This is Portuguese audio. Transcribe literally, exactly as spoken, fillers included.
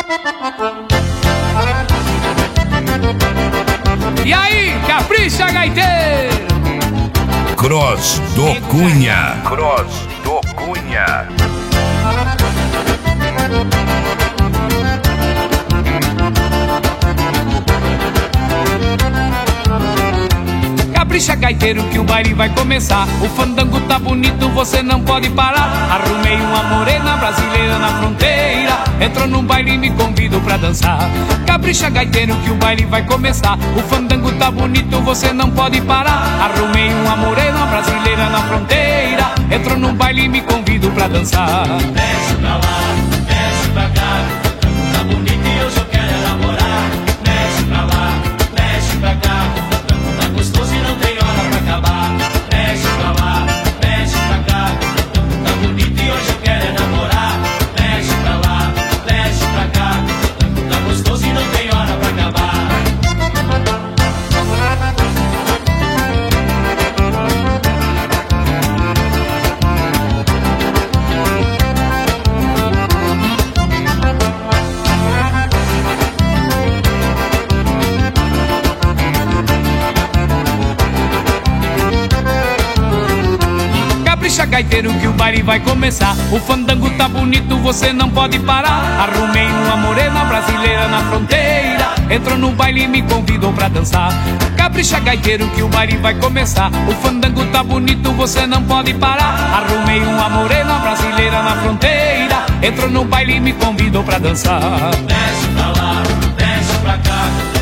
E aí, capricha, gaiteiro! Cross do Cunha. Cross do Cunha. Capricha, gaiteiro, que o baile vai começar. O fandango tá bonito, você não pode parar. Arrumei uma morena brasileira na fronteira. Entrou no baile e me convido pra dançar. Capricha, gaiteiro, que o baile vai começar. O fandango tá bonito, você não pode parar. Arrumei uma morena brasileira na fronteira. Entrou no baile e me convido pra dançar. Desce pra lá, desce pra cá. O fandango tá bonito e hoje eu quero é namorar. Desce pra lá, desce pra cá. O fandango tá gostoso e não tem hora pra acabar. Desce pra lá, desce pra cá. O fandango tá bonito e hoje eu quero é namorar. Desce pra lá, desce pra cá. O fandango tá gostoso e não tem hora pra acabar. Capricha, gaiteiro, que o baile vai começar. O fandango tá bonito, você não pode parar. Arrumei uma morena brasileira na fronteira. Entrou no baile e me convidou pra dançar. Capricha, gaiteiro, que o baile vai começar. O fandango tá bonito, você não pode parar. Arrumei uma morena brasileira na fronteira. Entrou no baile e me convidou pra dançar. Desce pra lá, desce pra cá.